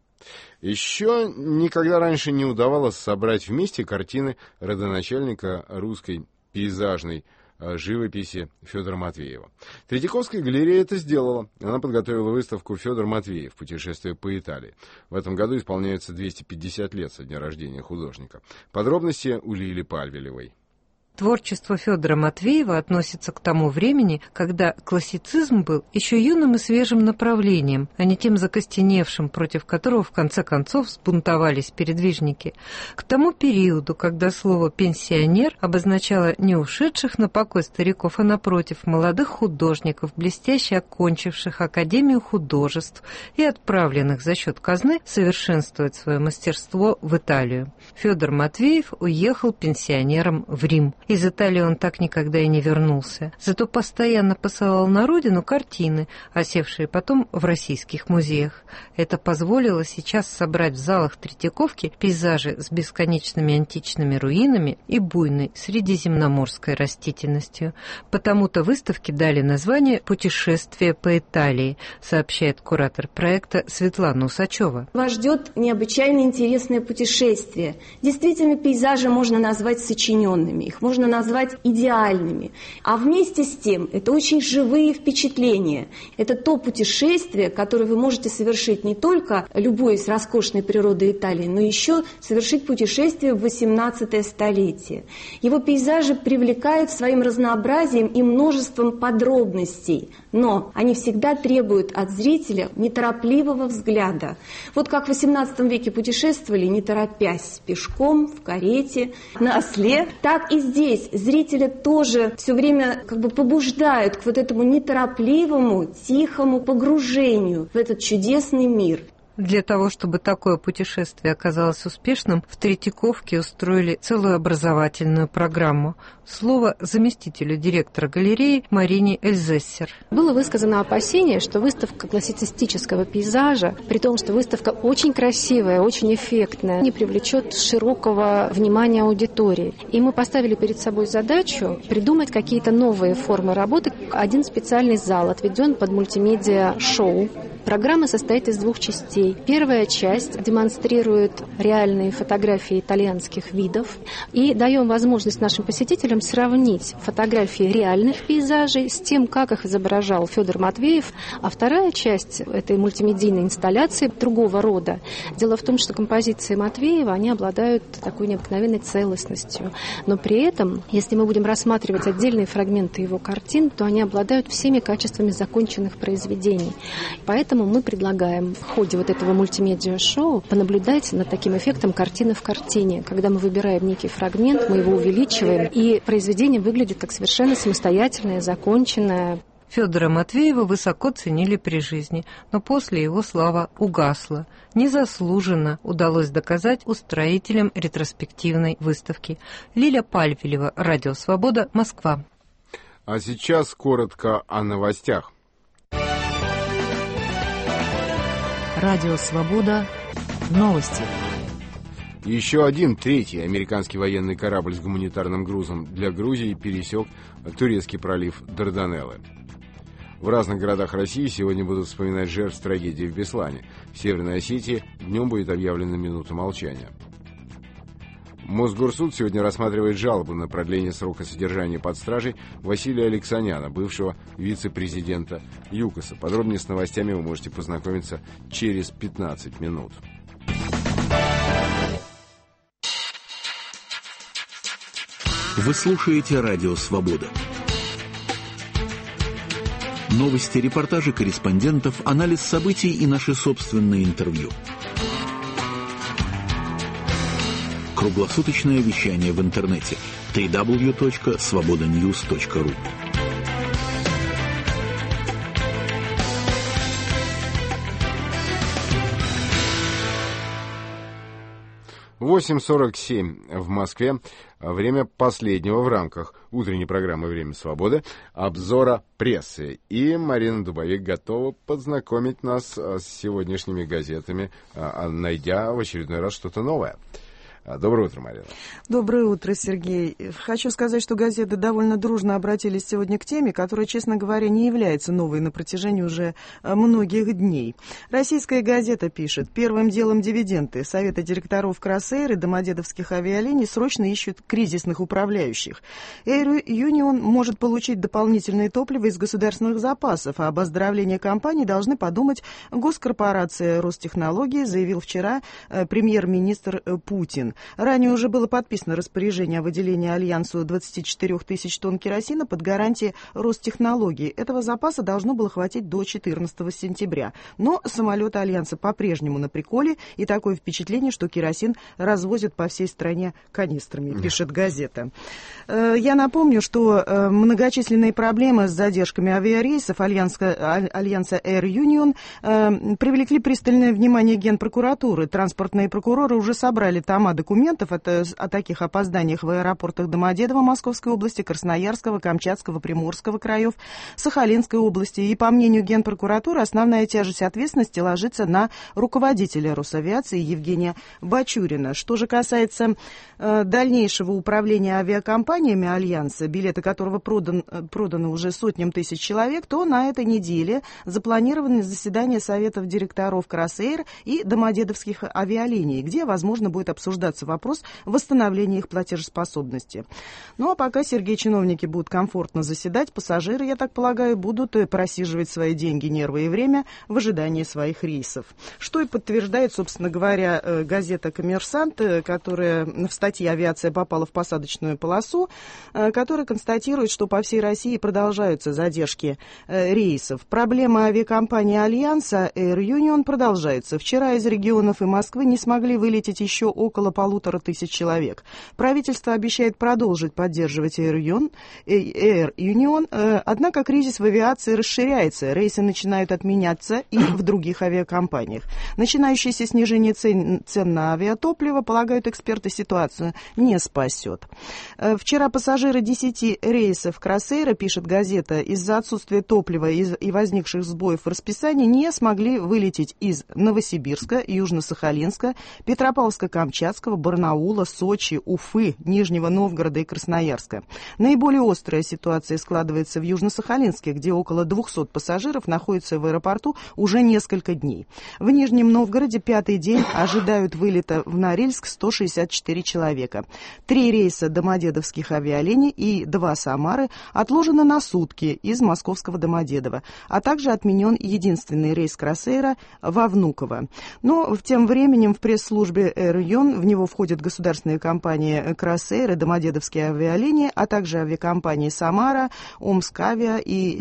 Еще никогда раньше не удавалось собрать вместе картины родоначальника русской пейзажной живописи Федора Матвеева. Третьяковская галерея это сделала. Она подготовила выставку «Федор Матвеев. Путешествие по Италии». В этом году исполняется 250 лет со дня рождения художника. Подробности у Лили Пальвелевой. Творчество Федора Матвеева относится к тому времени, когда классицизм был еще юным и свежим направлением, а не тем закостеневшим, против которого в конце концов сбунтовались передвижники. К тому периоду, когда слово «пенсионер» обозначало не ушедших на покой стариков, а напротив молодых художников, блестяще окончивших Академию художеств и отправленных за счет казны совершенствовать свое мастерство в Италию. Федор Матвеев уехал пенсионером в Рим. Из Италии он так никогда и не вернулся. Зато постоянно посылал на родину картины, осевшие потом в российских музеях. Это позволило сейчас собрать в залах Третьяковки пейзажи с бесконечными античными руинами и буйной средиземноморской растительностью. Потому-то выставке дали название «Путешествие по Италии», сообщает куратор проекта Светлана Усачева. Вас ждет необычайно интересное путешествие. Действительно, пейзажи можно назвать сочиненными, их можно назвать идеальными. А вместе с тем, это очень живые впечатления. Это то путешествие, которое вы можете совершить не только любуясь роскошной природой Италии, но еще совершить путешествие в 18 столетие. Его пейзажи привлекают своим разнообразием и множеством подробностей, но они всегда требуют от зрителя неторопливого взгляда. Вот как в 18 веке путешествовали, не торопясь, пешком, в карете, на осле, так и здесь зрителя тоже все время побуждают к вот этому неторопливому, тихому погружению в этот чудесный мир. Для того, чтобы такое путешествие оказалось успешным, в Третьяковке устроили целую образовательную программу. Слово заместителю директора галереи Марине Эльзессер. Было высказано опасение, что выставка классицистического пейзажа, при том, что выставка очень красивая, очень эффектная, не привлечет широкого внимания аудитории. И мы поставили перед собой задачу придумать какие-то новые формы работы. Один специальный зал отведен под мультимедиа-шоу. Программа состоит из двух частей. Первая часть демонстрирует реальные фотографии итальянских видов и даем возможность нашим посетителям сравнить фотографии реальных пейзажей с тем, как их изображал Федор Матвеев. А вторая часть этой мультимедийной инсталляции другого рода. Дело в том, что композиции Матвеева, они обладают такой необыкновенной целостностью. Но при этом, если мы будем рассматривать отдельные фрагменты его картин, то они обладают всеми качествами законченных произведений. Поэтому мы предлагаем в ходе вот этого мультимедиа-шоу понаблюдать над таким эффектом картины в картине. Когда мы выбираем некий фрагмент, мы его увеличиваем, и произведение выглядит как совершенно самостоятельное, законченное. Федора Матвеева высоко ценили при жизни, но после его слава угасла. Незаслуженно удалось доказать устроителям ретроспективной выставки. Лиля Пальвелева, Радио Свобода, Москва. А сейчас коротко о новостях. Радио Свобода. Новости. Еще один, третий американский военный корабль с гуманитарным грузом для Грузии пересек турецкий пролив Дарданеллы. В разных городах России сегодня будут вспоминать жертв трагедии в Беслане. В Северной Осетии днем будет объявлена минута молчания. Мосгорсуд сегодня рассматривает жалобу на продление срока содержания под стражей Василия Алексаняна, бывшего вице-президента ЮКОСа. Подробнее с новостями вы можете познакомиться через 15 минут. Вы слушаете «Радио Свобода». Новости, репортажи корреспондентов, анализ событий и наши собственные интервью. Круглосуточное вещание в интернете www.svobodanews.ru. 8:47 в Москве. Время последнего в рамках утренней программы «Время свободы» обзора прессы. И Марина Дубовик готова познакомить нас с сегодняшними газетами, найдя в очередной раз что-то новое. Доброе утро, Марина. Доброе утро, Сергей. Хочу сказать, что газеты довольно дружно обратились сегодня к теме, которая, честно говоря, не является новой на протяжении уже многих дней. Российская газета пишет: первым делом дивиденды. Советы директоров Кросэйр и Домодедовских авиалиний срочно ищут кризисных управляющих. Air Union может получить дополнительное топливо из государственных запасов, а об оздоровлении компании должны подумать госкорпорация Ростехнологии, заявил вчера премьер-министр Путин. Ранее уже было подписано распоряжение о выделении Альянсу 24 тысяч тонн керосина под гарантией Ростехнологии. Этого запаса должно было хватить до 14 сентября. Но самолеты Альянса по-прежнему на приколе, и такое впечатление, что керосин развозят по всей стране канистрами, пишет газета. Я напомню, что многочисленные проблемы с задержками авиарейсов Альянса Air Union привлекли пристальное внимание Генпрокуратуры. Транспортные прокуроры уже собрали тома документов о таких опозданиях в аэропортах Домодедово Московской области, Красноярского, Камчатского, Приморского краев, Сахалинской области. И, по мнению Генпрокуратуры, основная тяжесть ответственности ложится на руководителя Росавиации Евгения Бачурина. Что же касается дальнейшего управления авиакомпаниями Альянса, билеты которого проданы уже сотням тысяч человек, то на этой неделе запланированы заседания советов директоров Кросэйр и Домодедовских авиалиний, где, возможно, будет обсуждаться вопрос восстановления их платежеспособности. Ну а пока, Сергей, чиновники будут комфортно заседать, пассажиры, я так полагаю, будут просиживать свои деньги, нервы и время в ожидании своих рейсов. Что и подтверждает, собственно говоря, газета «Коммерсант», которая в статье «Авиация попала в посадочную полосу», которая констатирует, что по всей России продолжаются задержки рейсов. Проблема авиакомпании Альянса Air Union продолжается. Вчера из регионов и Москвы не смогли вылететь еще около 1500 человек. Правительство обещает продолжить поддерживать Air Union, однако кризис в авиации расширяется, рейсы начинают отменяться и в других авиакомпаниях. Начинающееся снижение цен на авиатопливо, полагают эксперты, ситуацию не спасет. Вчера пассажиры 10 рейсов Кросэйра, пишет газета, из-за отсутствия топлива и возникших сбоев в расписании не смогли вылететь из Новосибирска, Южно-Сахалинска, Петропавловска-Камчатского, Барнаула, Сочи, Уфы, Нижнего Новгорода и Красноярска. Наиболее острая ситуация складывается в Южно-Сахалинске, где около 200 пассажиров находятся в аэропорту уже несколько дней. В Нижнем Новгороде 5-й день ожидают вылета в Норильск 164 человека. 3 рейса Домодедовских авиалиний и 2 Самары отложены на сутки из московского Домодедова, а также отменен единственный рейс Кросэйра во Внуково. Но тем временем в пресс-службе Air Union, в него входят государственные компании Кросэйр и Домодедовские авиалинии, а также авиакомпании Самара, Омскавиа и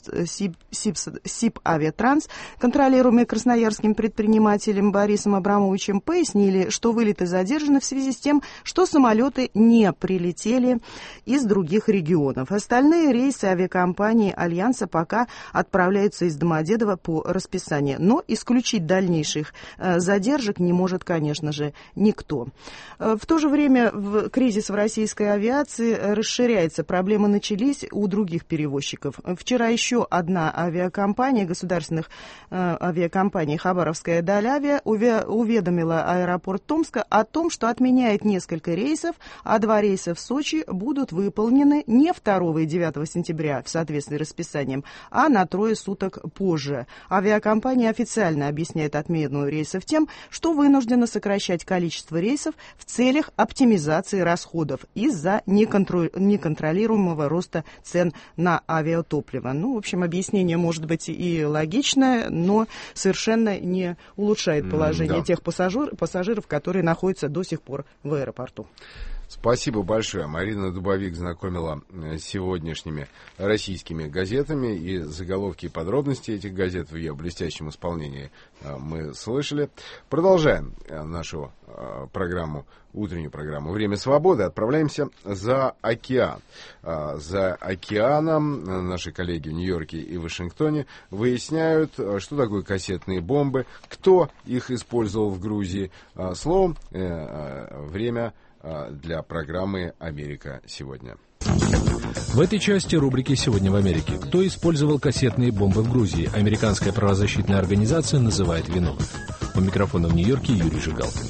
Сибавиатранс, контролируемые красноярским предпринимателем Борисом Абрамовичем, пояснили, что вылеты задержаны в связи с тем, что самолеты не прилетели из других регионов. Остальные рейсы авиакомпании Альянса пока отправляются из Домодедова по расписанию, но исключить дальнейших задержек не может, конечно же, никто. АТО. В то же время кризис в российской авиации расширяется. Проблемы начались у других перевозчиков. Вчера еще одна авиакомпания, государственных авиакомпаний «Хабаровская Даль-Авиа» уведомила аэропорт Томска о том, что отменяет несколько рейсов, а 2 рейса в Сочи будут выполнены не 2 и 9 сентября в соответствии с расписанием, а на 3 суток позже. Авиакомпания официально объясняет отмену рейсов тем, что вынуждена сокращать количество рейсов в целях оптимизации расходов из-за неконтролируемого роста цен на авиатопливо. Ну, в общем, объяснение может быть и логичное, но совершенно не улучшает положение тех пассажиров, которые находятся до сих пор в аэропорту. Спасибо большое. Марина Дубовик знакомила с сегодняшними российскими газетами, и заголовки и подробности этих газет в ее блестящем исполнении мы слышали. Продолжаем нашу программу, утреннюю программу «Время свободы». Отправляемся за океан. За океаном наши коллеги в Нью-Йорке и Вашингтоне выясняют, что такое кассетные бомбы, кто их использовал в Грузии. Словом, время для программы «Америка сегодня». В этой части рубрики «Сегодня в Америке». Кто использовал кассетные бомбы в Грузии? Американская правозащитная организация называет виновных. У микрофона в Нью-Йорке Юрий Жигалкин.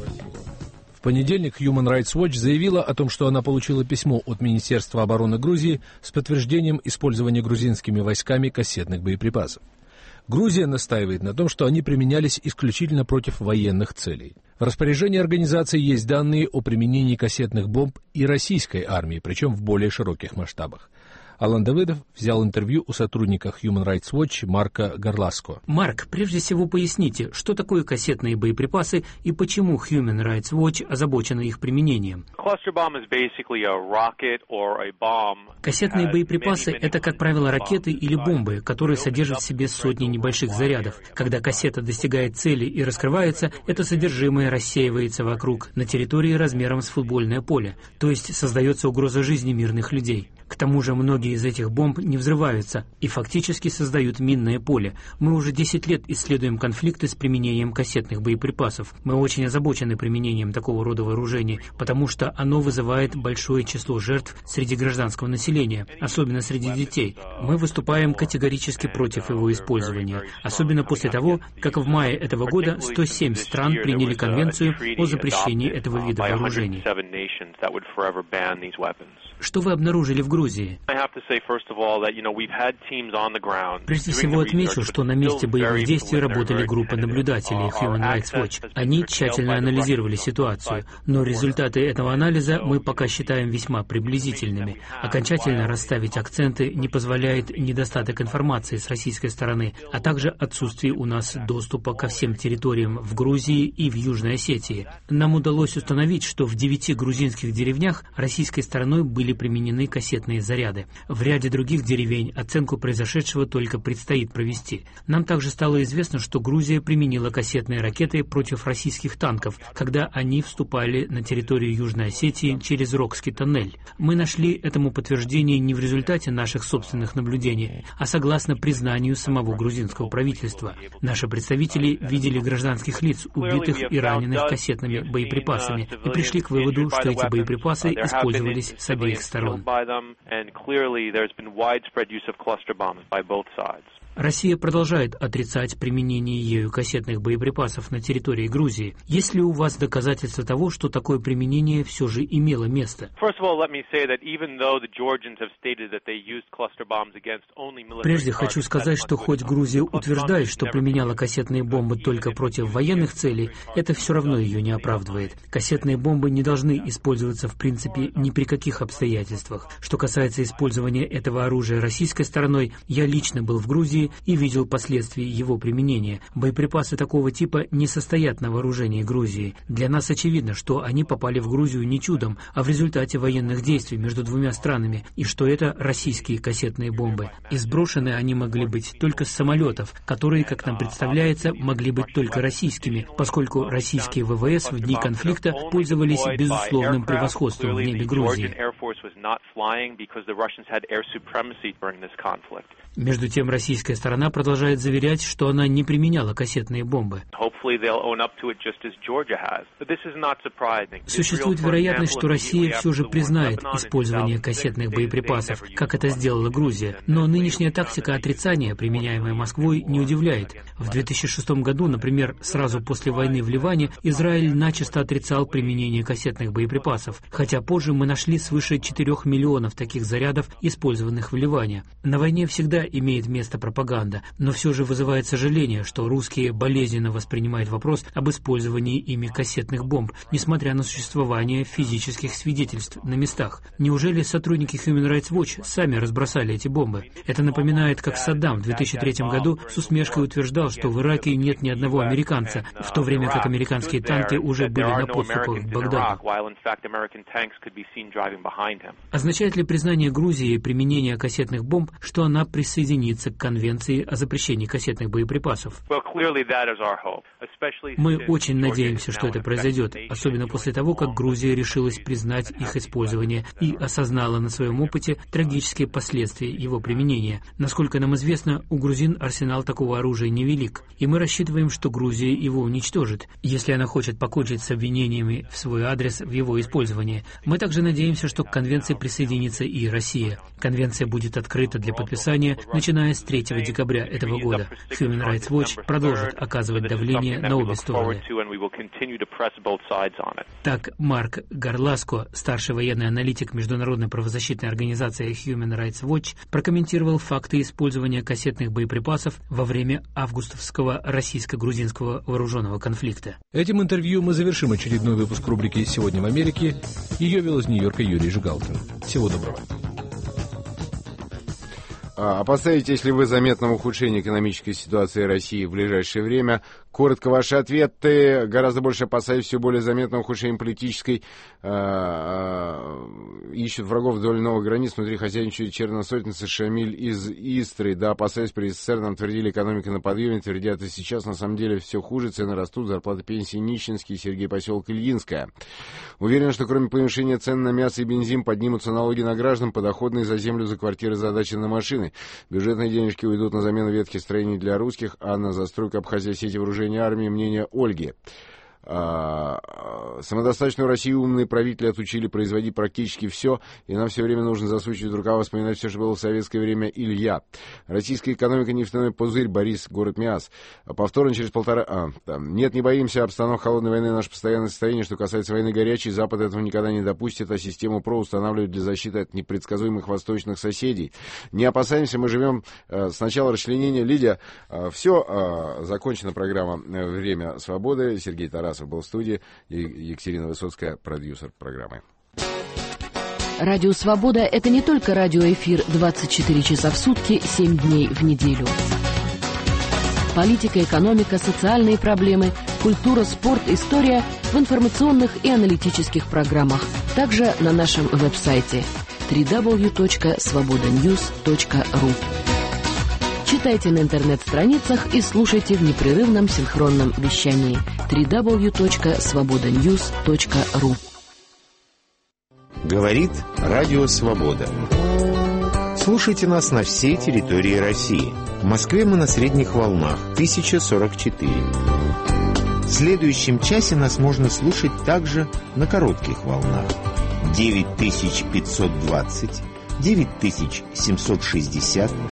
В понедельник Human Rights Watch заявила о том, что она получила письмо от Министерства обороны Грузии с подтверждением использования грузинскими войсками кассетных боеприпасов. Грузия настаивает на том, что они применялись исключительно против военных целей. В распоряжении организации есть данные о применении кассетных бомб и российской армии, причем в более широких масштабах. Алан Давыдов взял интервью у сотрудника Human Rights Watch Марка Горласко. Марк, прежде всего поясните, что такое кассетные боеприпасы и почему Human Rights Watch озабочена их применением. Кассетные боеприпасы – это, как правило, ракеты или бомбы, которые содержат в себе сотни небольших зарядов. Когда кассета достигает цели и раскрывается, это содержимое рассеивается вокруг, на территории размером с футбольное поле, то есть создается угроза жизни мирных людей. К тому же многие из этих бомб не взрываются и фактически создают минное поле. Мы уже 10 лет исследуем конфликты с применением кассетных боеприпасов. Мы очень озабочены применением такого рода вооружений, потому что оно вызывает большое число жертв среди гражданского населения, особенно среди детей. Мы выступаем категорически против его использования, особенно после того, как в мае этого года 107 стран приняли конвенцию о запрещении этого вида вооружений. Что вы обнаружили в Грузии? Прежде всего отмечу, что на месте боевых действий работали группы наблюдателей Human Rights Watch. Они тщательно анализировали ситуацию, но результаты этого анализа мы пока считаем весьма приблизительными. Окончательно расставить акценты не позволяет недостаток информации с российской стороны, а также отсутствие у нас доступа ко всем территориям в Грузии и в Южной Осетии. Нам удалось установить, что в 9 грузинских деревнях российской стороной были применены кассетные заряды. В ряде других деревень оценку произошедшего только предстоит провести. Нам также стало известно, что Грузия применила кассетные ракеты против российских танков, когда они вступали на территорию Южной Осетии через Рокский тоннель. Мы нашли этому подтверждение не в результате наших собственных наблюдений, а согласно признанию самого грузинского правительства. Наши представители видели гражданских лиц, убитых и раненых кассетными боеприпасами, и пришли к выводу, что эти боеприпасы использовались с обеих сторон. Россия продолжает отрицать применение ею кассетных боеприпасов на территории Грузии. Есть ли у вас доказательства того, что такое применение все же имело место? Прежде хочу сказать, что хоть Грузия утверждает, что применяла кассетные бомбы только против военных целей, это все равно ее не оправдывает. Кассетные бомбы не должны использоваться в принципе ни при каких обстоятельствах. Что касается использования этого оружия российской стороной, я лично был в Грузии и видел последствия его применения. Боеприпасы такого типа не состоят на вооружении Грузии. Для нас очевидно, что они попали в Грузию не чудом, а в результате военных действий между двумя странами, и что это российские кассетные бомбы. И сброшены они могли быть только с самолетов, которые, как нам представляется, могли быть только российскими, поскольку российские ВВС в дни конфликта пользовались безусловным превосходством в небе Грузии. Между тем, российская сторона продолжает заверять, что она не применяла кассетные бомбы. Существует вероятность, что Россия все же признает использование кассетных боеприпасов, как это сделала Грузия. Но нынешняя тактика отрицания, применяемая Москвой, не удивляет. В 2006 году, например, сразу после войны в Ливане, Израиль начисто отрицал применение кассетных боеприпасов, хотя позже мы нашли свыше 4 миллионов таких зарядов, использованных в Ливане. На войне всегда имеет место пропаганда, но все же вызывает сожаление, что русские болезненно воспринимают вопрос об использовании ими кассетных бомб, несмотря на существование физических свидетельств на местах. Неужели сотрудники Human Rights Watch сами разбросали эти бомбы? Это напоминает, как Саддам в 2003 году с усмешкой утверждал, что в Ираке нет ни одного американца, в то время как американские танки уже были на подступах к Багдаду. Означает ли признание Грузии применения кассетных бомб, что она присоединится к Конвенции о запрещении кассетных боеприпасов? Мы очень надеемся, что это произойдет, особенно после того, как Грузия решилась признать их использование и осознала на своем опыте трагические последствия его применения. Насколько нам известно, у грузин арсенал такого оружия невелик, и мы рассчитываем, что Грузия его уничтожит, если она хочет покончить с обвинениями в свой адрес в его использовании. Мы также надеемся, что к конвенции присоединится и Россия. Конвенция будет открыта для подписания, начиная с 3 декабря этого года. Human Rights Watch продолжит оказывать давление на обе стороны. Так, Марк Горласко, старший военный аналитик Международной правозащитной организации Human Rights Watch, прокомментировал факты использования кассетных боеприпасов во время августовского российско-грузинского вооруженного конфликта. Этим интервью мы завершим очередной выпуск рубрики «Сегодня в Америке». Ее вел из Нью-Йорка Юрий Жигалкин. Всего доброго. Опасаетесь ли вы заметного ухудшения экономической ситуации России в ближайшее время? Коротко ваши ответы. Гораздо больше опасаюсь все более заметного ухудшения политической. Ищут врагов вдоль новых границ. Внутри хозяйничают черносотенцы Шамиль из Истры. Да, опасаюсь, при СССР нам твердили, экономика на подъеме. Твердят и сейчас. На самом деле все хуже. Цены растут. Зарплаты, пенсии нищенские. Сергей, поселок Ильинская. Уверен, что кроме повышения цен на мясо и бензин поднимутся налоги на граждан, подоходные за землю, за квартиры, за дачи на машины. Бюджетные денежки уйдут на замену ветхих строений для русских, а на застройку Абхазии сети вооружения армии. Мнение Ольги. Самодостаточную Россию умные правители отучили производить практически все, и нам все время нужно засучивать рукава, вспоминать все, что было в советское время. Илья. Российская экономика, нефтяной пузырь, Борис, город Миас. Повторно через полтора... Нет, не боимся, обстановка холодной войны — наше постоянное состояние. Что касается войны горячей, Запад этого никогда не допустит, а систему ПРО устанавливают для защиты от непредсказуемых восточных соседей. Не опасаемся, мы живем с начала расчленения. Лидия, все, закончена программа «Время свободы». Сергей Тарасов был в студии, Екатерина Высоцкая, продюсер программы. Радио «Свобода» — это не только радиоэфир 24 часа в сутки, 7 дней в неделю. Политика, экономика, социальные проблемы, культура, спорт, история в информационных и аналитических программах. Также на нашем веб-сайте www.svobodanews.ru. Читайте на интернет-страницах и слушайте в непрерывном синхронном вещании www.svobodanews.ru. Говорит Радио Свобода. Слушайте нас на всей территории России. В Москве мы на средних волнах 1044. В следующем часе нас можно слушать также на коротких волнах 9520, 9760,